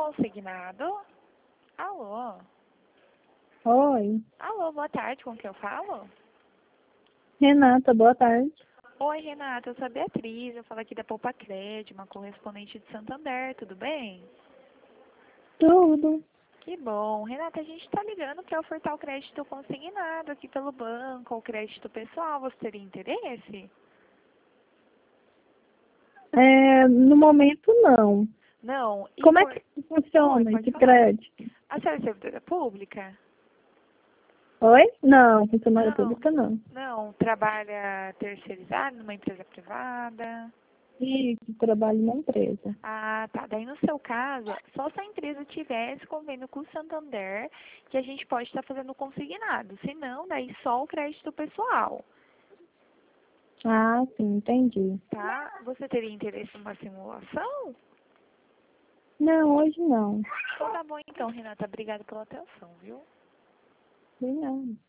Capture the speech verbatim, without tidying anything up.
consignado? Alô? Oi, Alô, boa tarde, com quem eu falo? Renata, boa tarde. Oi, Renata, eu sou a Beatriz, eu falo aqui da Poupa Crédito, uma correspondente de Santander, tudo bem? Tudo. Que bom. Renata, a gente está ligando para ofertar o crédito consignado aqui pelo banco, ou crédito pessoal, você teria interesse? É, no momento, não. Não, e Como é por... que Oi, funciona pode esse falar. crédito? A senhora é servidora pública? Oi? Não, funcionária Não, pública não. não, trabalha terceirizado numa empresa privada? Isso, trabalho na empresa. Ah, tá. Daí no seu caso, só se a empresa tivesse convênio com o Santander, que a gente pode estar fazendo consignado. Se não, daí só o crédito pessoal, Ah, sim, entendi. tá? Você teria interesse numa simulação? Não, hoje não. Então tá bom então, Renata. Obrigada pela atenção, viu? Não.